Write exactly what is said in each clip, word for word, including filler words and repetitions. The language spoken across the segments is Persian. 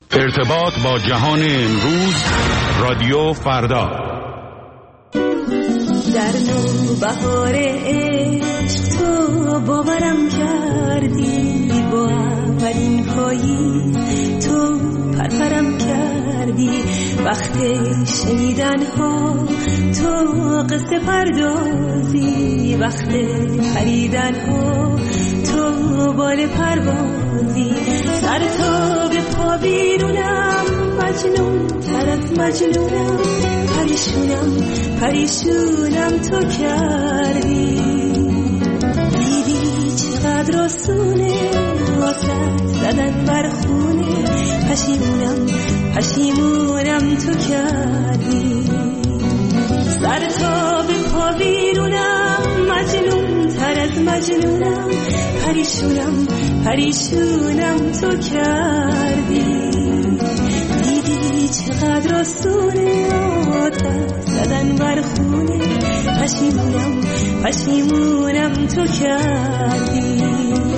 ارتباط با جهان امروز، رادیو فردا. در نوبهار عشق تو باورم کردی، با اولین پاییز تو پرپرم کردی. وقت شنیدن ها تو قصه پردازی، وقت خریدن ها تو بال پروازی. سر تا به پا بیرونم، مجنون تر از مجنونم، پریشونم پریشونم تو کردی. دیدی چقدر آسونه واسه زدن بر خونه، پشیمونم پشیمونم تو کردی. سر تا به پا بیرونم، مجنون تر از مجنونم، پریشونم پریشونم تو کردی. دیدی چقدر آسونه آتش زدن بر خونه، پشیمونم پشیمونم تو کردی.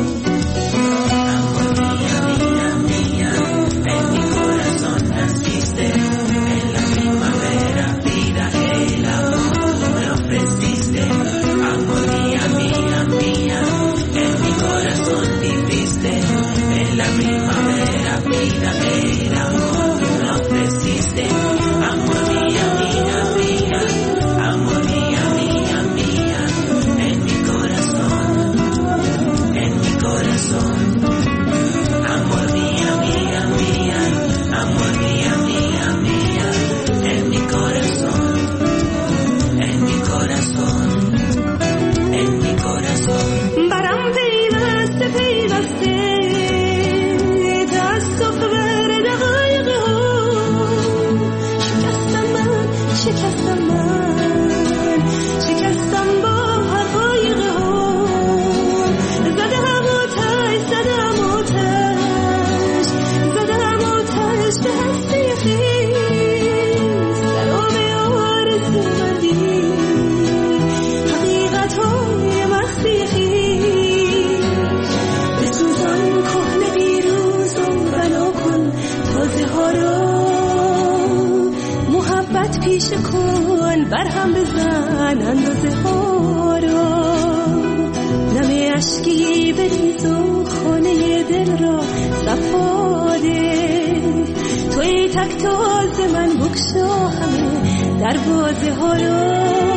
برهم بزن اندازه ها را، نم اشکی بریز و خانه دل را صفاده. توی تک تاز من بکشا همه دروازه ها را،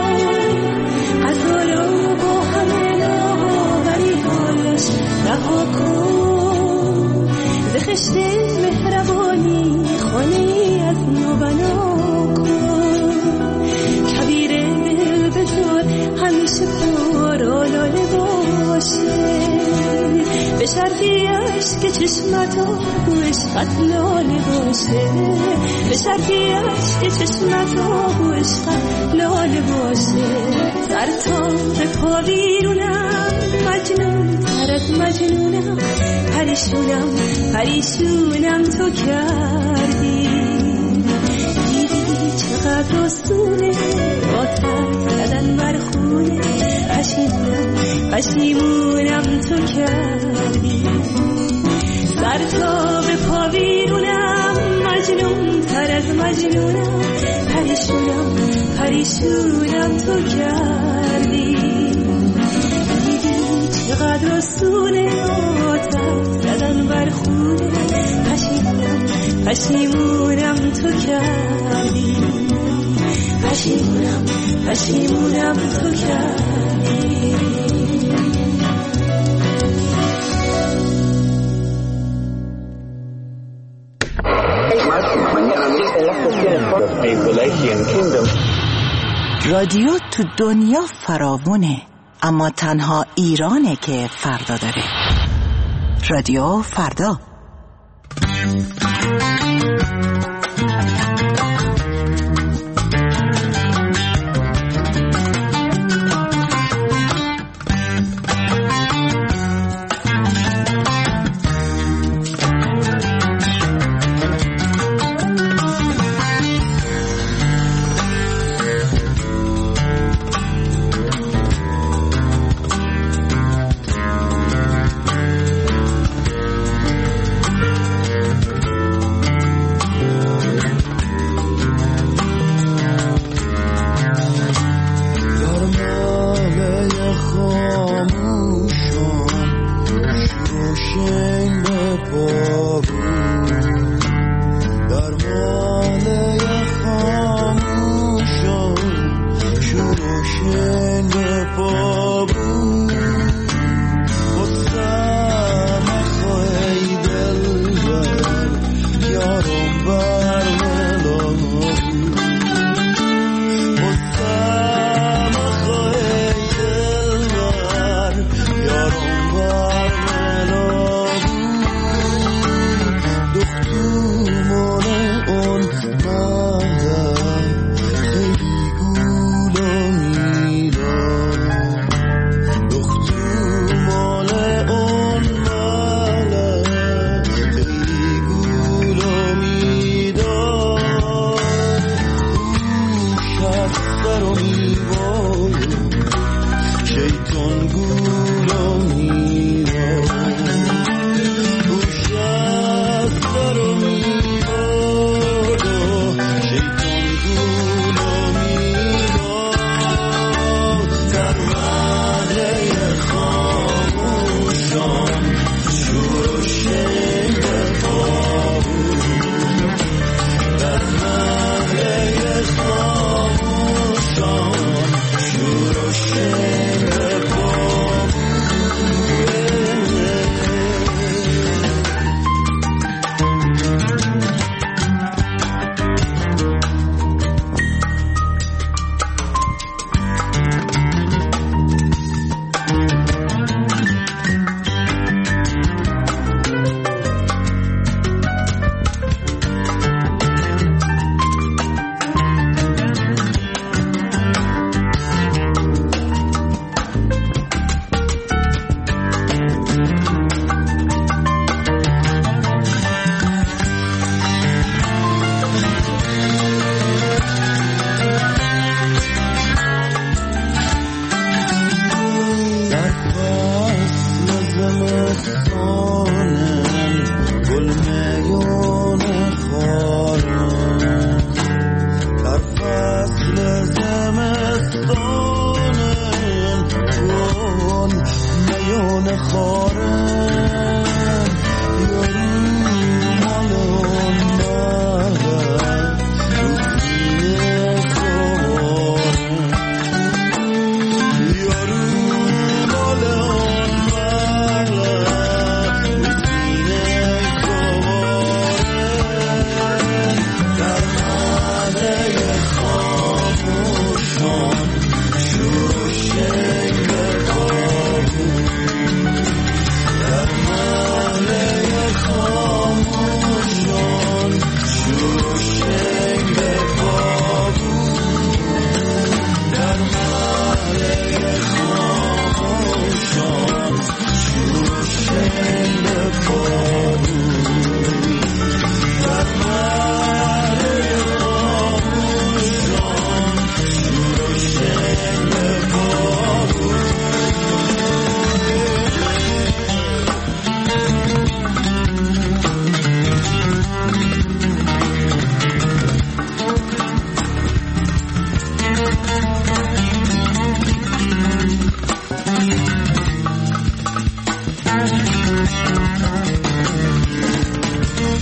غذا را با همه ناوری هایش رها کن. ز خشت مهربانی خانه از نو بنا کن. همیشه پر آلاله باشه، به شرطی عشق چشمت و عشقت لاله باشه، به شرطی عشق چشمت و عشقت لاله باشه. سر تا به پا بیرونم، مجنون تر از مجنونم، پریشونم پریشونم تو کردی. دیدی چقدر آسونه آتش زدن بر خونه، پشیمونم پشیمونم تو کردی. سر تا به پا بیرونم، مجنون تر از مجنونم، پریشونم پریشونم تو کردی. دیدی چقدر آسونه آتش زدن بر خونه، پشیمونم پشیمونم تو کردی. پشیمونم پشیمونم تو کردی. رادیو تو دنیا فراوونه، اما تنها ایرانه که فردا داره. رادیو فردا.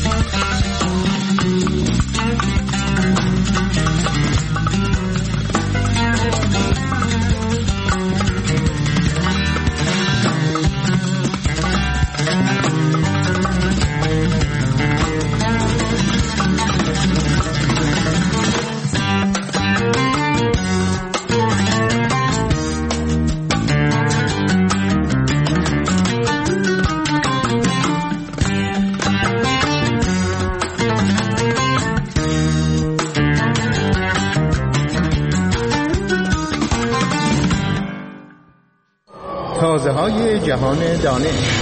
تازه های جهان دانش.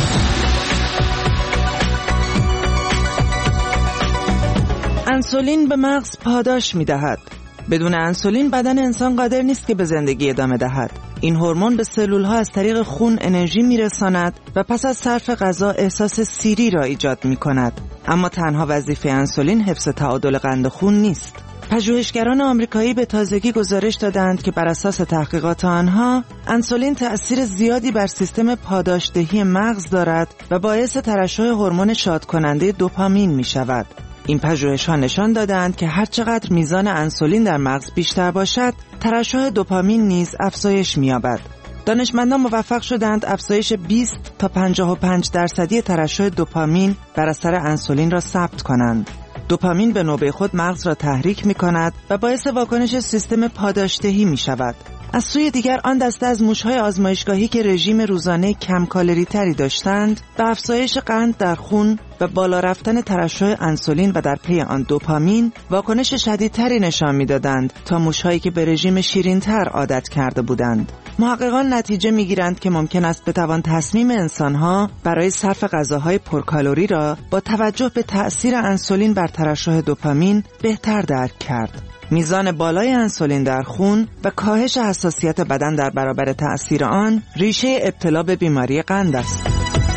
انسولین به مغز پاداش می دهد. بدون انسولین بدن انسان قادر نیست که به زندگی ادامه دهد. این هورمون به سلول ها از طریق خون انرژی می رساند و پس از صرف غذا احساس سیری را ایجاد می کند. اما تنها وظیفه انسولین حفظ تعادل قند خون نیست. پژوهشگران آمریکایی به تازگی گزارش دادند که بر اساس تحقیقات آنها انسولین تأثیر زیادی بر سیستم پاداشدهی مغز دارد و باعث ترشح هورمون شادکننده دوپامین می شود. این پژوهش‌ها نشان دادند که هر چقدر میزان انسولین در مغز بیشتر باشد، ترشح دوپامین نیز افزایش می‌یابد. دانشمندان موفق شدند افزایش بیست تا پنجاه و پنج درصدی ترشح دوپامین بر اثر انسولین را ثبت کنند. دوپامین به نوبه خود مغز را تحریک می‌کند و باعث واکنش سیستم پاداشدهی می‌شود. از سوی دیگر آن دسته از موش‌های آزمایشگاهی که رژیم روزانه کم کالری تری داشتند، به افزایش قند در خون و بالا رفتن ترشح انسولین و در پی آن دوپامین واکنش شدیدتری نشان می‌دادند تا موش‌هایی که به رژیم شیرین‌تر عادت کرده بودند. محققان نتیجه می‌گیرند که ممکن است بتوان تصمیم انسان‌ها برای صرف غذاهای پرکالری را با توجه به تأثیر انسولین بر ترشح دوپامین بهتر درک کرد. میزان بالای انسولین در خون و کاهش حساسیت بدن در برابر تأثیر آن ریشه ابتلا به بیماری قند است.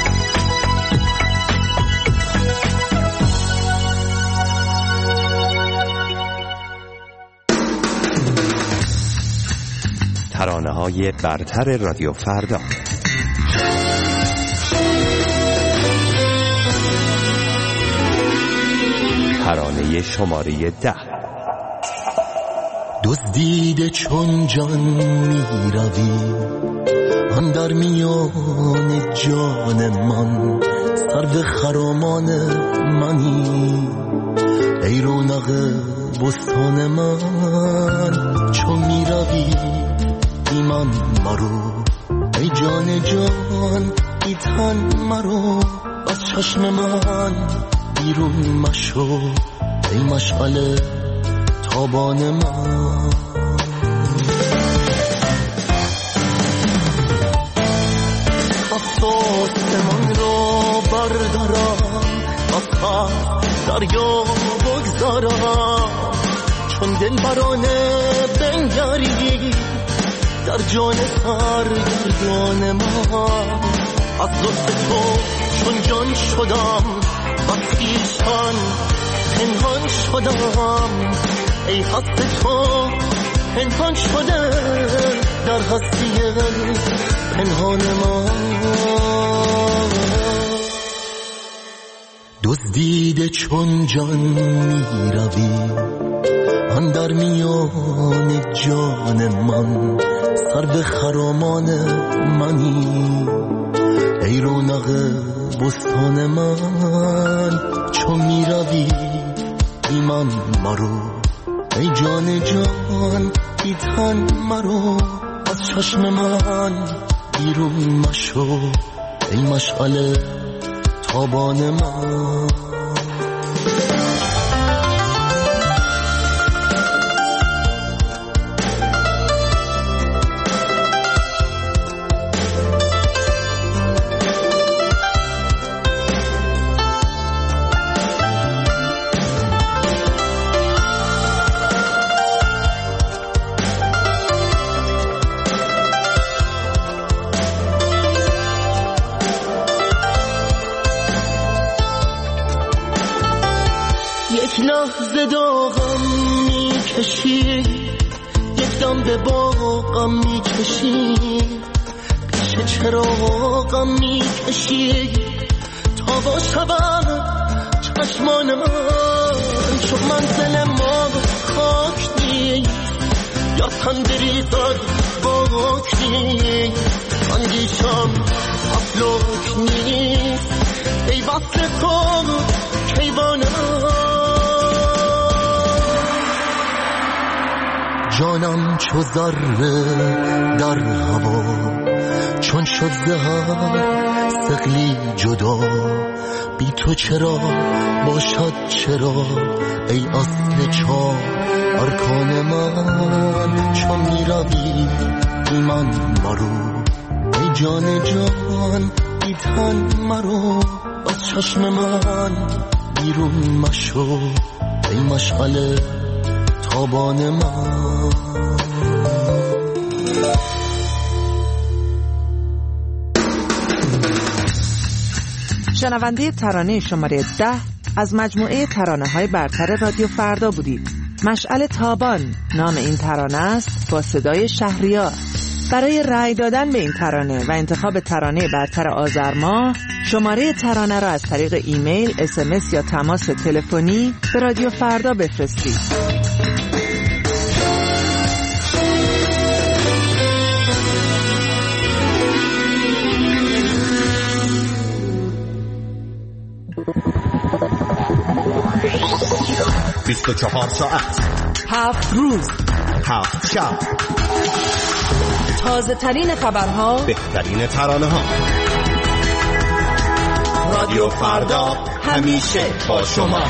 ترانه‌های برتر رادیو فردا. ترانه شماره ده. دزدیده چون جان می روی آن در میان جان من، سرو خرامان منی ای رونق بستان من. چون می روی ایمان مرو ای جان جان ای تن مرو، از چشم من بیرون مشو ای مشعله تابان من. افسوس من را بردارم، از دریا بگذارم، چون دل برانه بنگری در جان سرگردان من. از لطف تو چون جان شدم و خویشتن پنهان شدم، ای هست تو پنهان شده در هستی پنهان من. دزدیده چون جان می روی آن در میان جان من، سرو خرامان منی ای رونق بستان من. چون می روی ایمان مرو ای جان جان ای تن مرو، از چشم من بیرون مشو ای مشعله تابان من. یک لحظه داغم میکشی، یک دم به باغم میکشی، پیش چراغم میکشی تا با شبم چشمان من چون منزل ما خاک نیست یا تندری داد باک نیست اندیشم افلاک نیست ای وصل تو کیوانم جانم چو ذره در هوا چون شد زهر ثقلی جدا بی تو چرا باشد چرا ای اصل چار ارکان من چون می روی بی من مرو ای جان جان بی تن مرو از چشم من بیرون مشو ای مشعل تابان من شنونده ترانه شماره ده از مجموعه ترانه‌های برتر رادیو فردا بودید. مشعل تابان نام این ترانه است با صدای شهریار. برای رأی دادن به این ترانه و انتخاب ترانه برتر آذر ماه شماره ترانه را از طریق ایمیل، اس ام اس یا تماس تلفنی به رادیو فردا بفرستید. بیست و چهار ساعت هفت روز هفت شب تازه ترین خبرها بهترین ترانه ها رادیو فردا همیشه با شما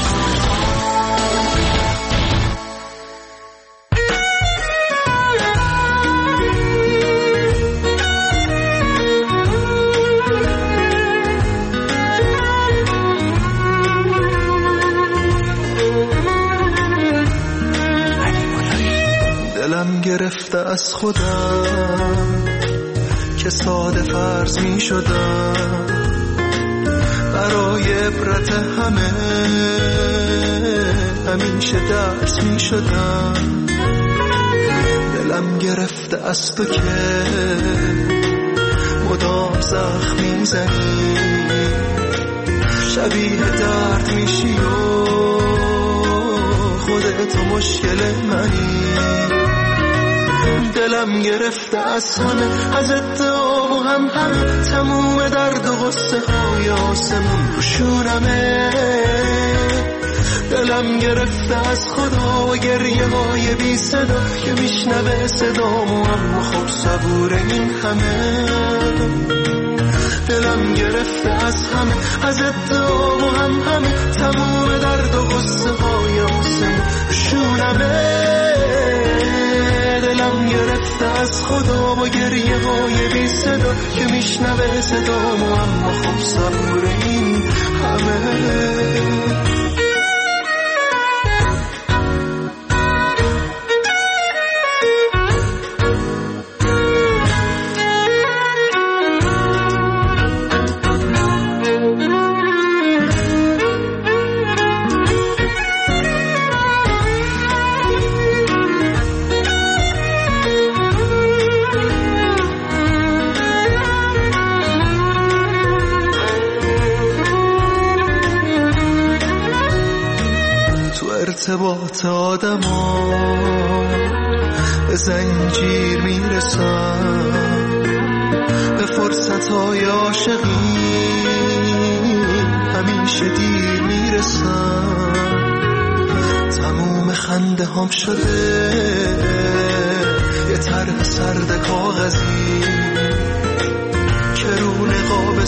دلم گرفته از خودم که ساده فرض می شدم برای عبرت همه همیشه درس می شدم دلم گرفته از تو که مدام زخم می زنی شبیه درد می شی و خودت مشکل منی دلم گرفته از همه از ادعا و هم هم تموم درد و غصه های آسمون رو شونمه دلم گرفته از خدا و گریه های بی صدا که میشنوه صدامو اما خب صبور این همه دلم گرفته از همه از ادعا و هم همه تموم درد و غصه های آسمون رو شونمه دلم گرفته از خدا با گریه های بی صدا که میشنوه صدامو اما خب صبور این همه ارتباط آدم ها به زنجیر میرسن به فرصت های عاشقی همیشه دیر میرسن تموم خنده هم شده یه طرح سرد کاغذی که رو نقاب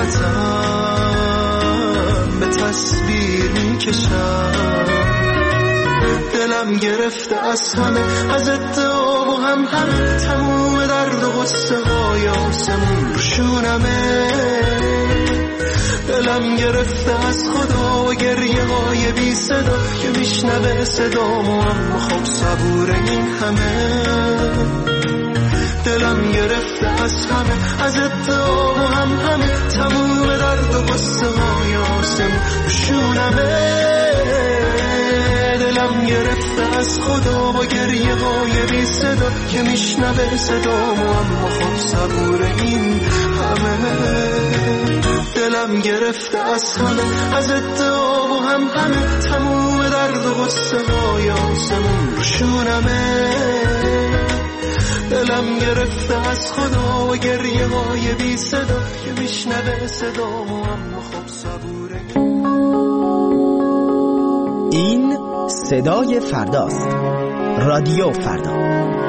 صورتم به تصویر میکشن دلم گرفته از همه از ادعا و هم هم تموم درد و غصه های آسمون رو شونمه دلم گرفته از خدا و گریه های بی صدا که میشنوه صدامو اما خب صبور این همه دلم گرفته از همه از ادعا و هم همه تموم درد و غصه های آسمون رو شونمه دلم گرفته از خدا با گریه های بی صدا که میشنوه صدامو اما خب صبور این همه. دلم گرفته از همه، از ادعا و هم همه، تموم درد و غصه های آسمون رو شونمه. دلم گرفته از خدا و گریه های بی صدا که میشنوه صدامو اما خب صبوره. این صدای فرداست. رادیو فردا.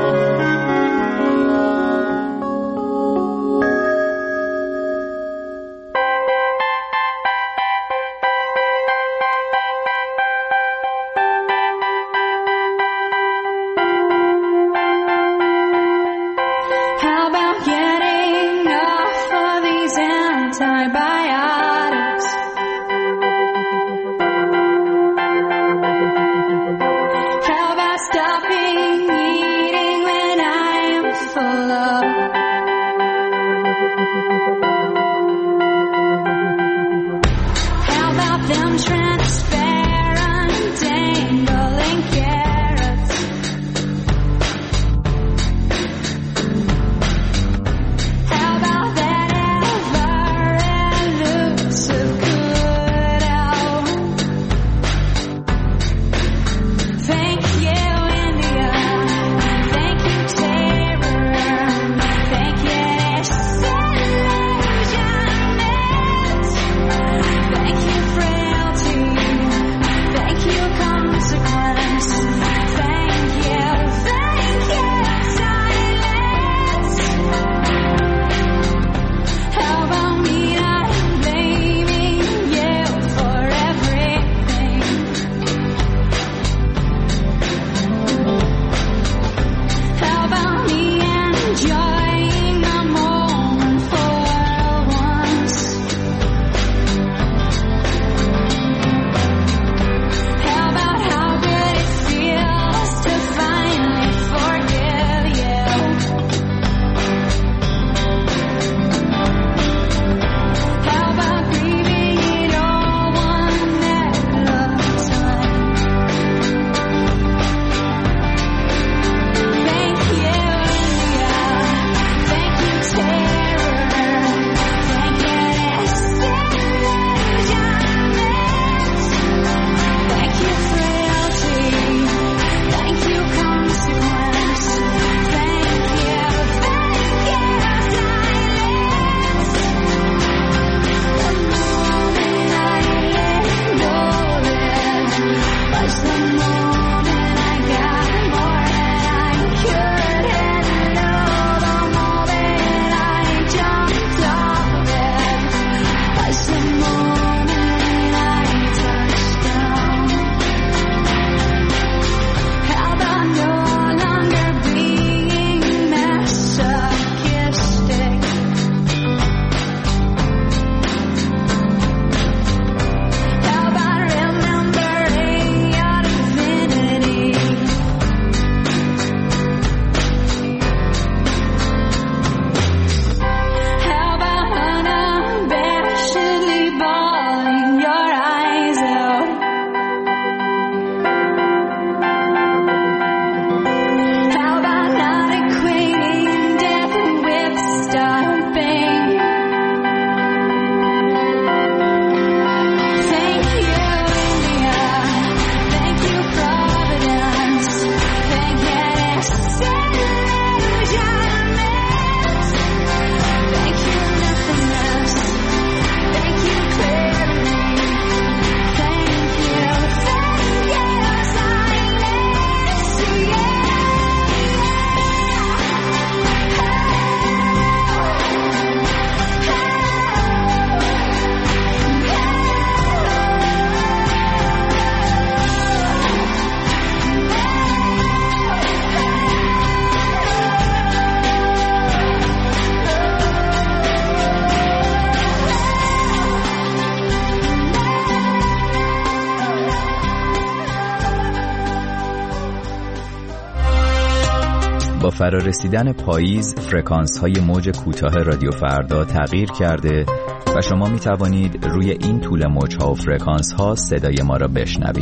با فرارسیدن پاییز فرکانس های موج کوتاه رادیو فردا تغییر کرده و شما می توانید روی این طول موج ها و فرکانس ها صدای ما را بشنوید.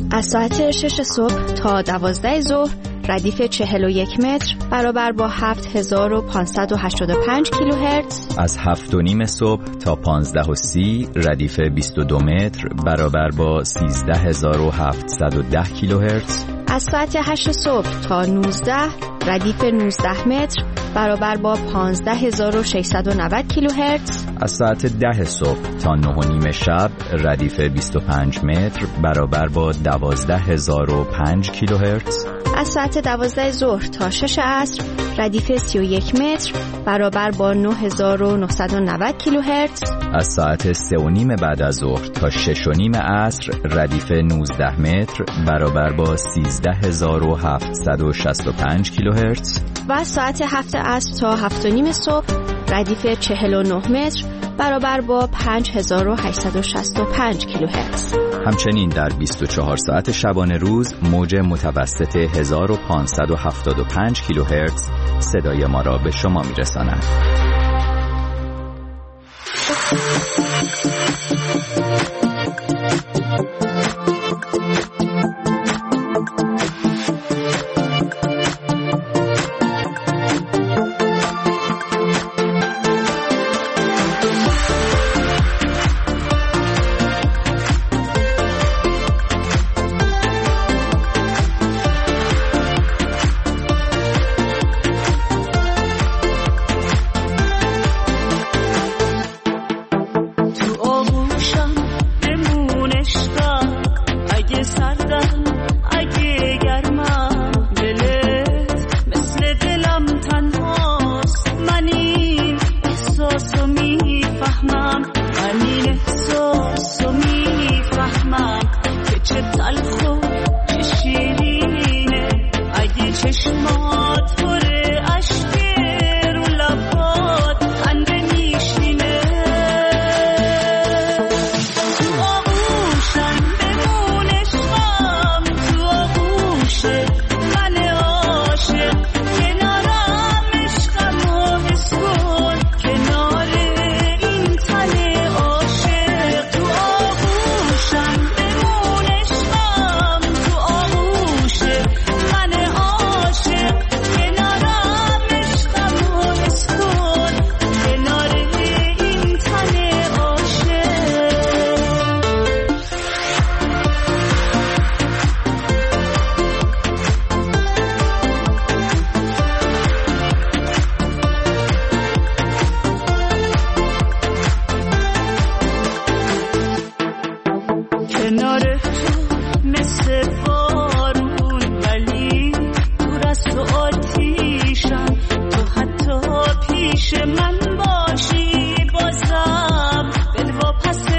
از ساعت شش صبح تا دوازده ظهر ردیف چهل و یک متر برابر با هفت هزار و پانصد و هشتاد و پنج کیلوهرتز. از هفت و نیم صبح تا پانزده و سی ردیف بیست و دو متر برابر با سیزده هزار و هفتصد و ده کیلوهرتز. از ساعت هشت صبح تا نوزده ردیف نوزده متر برابر با پانزده هزار و ششصد و نود کیلوهرتز. از ساعت ده صبح تا نه و نیم شب ردیف بیست و پنج متر برابر با دوازده هزار و پنج کیلوهرتز. از ساعت دوازده ظهر تا شش عصر ردیف سی و یک متر برابر با نه هزار و نهصد و نود کیلوهرتز. از ساعت سه و نیم بعد از ظهر تا شش و نیم عصر ردیف نوزده متر برابر با سیزده هزار و هفتصد و شصت و پنج کیلوهرتز. و از ساعت هفت عصر تا هفت و نیم صبح ردیف چهل و نه متر برابر با پنج هزار و هشتصد و شصت و پنج کیلوهرتز. همچنین در بیست و چهار ساعت شبانه روز موج متوسط هزار و پانصد و هفتاد و پنج کیلوهرتز صدای ما را به شما میرساند.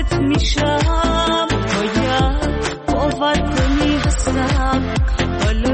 باور کنی هستم حالا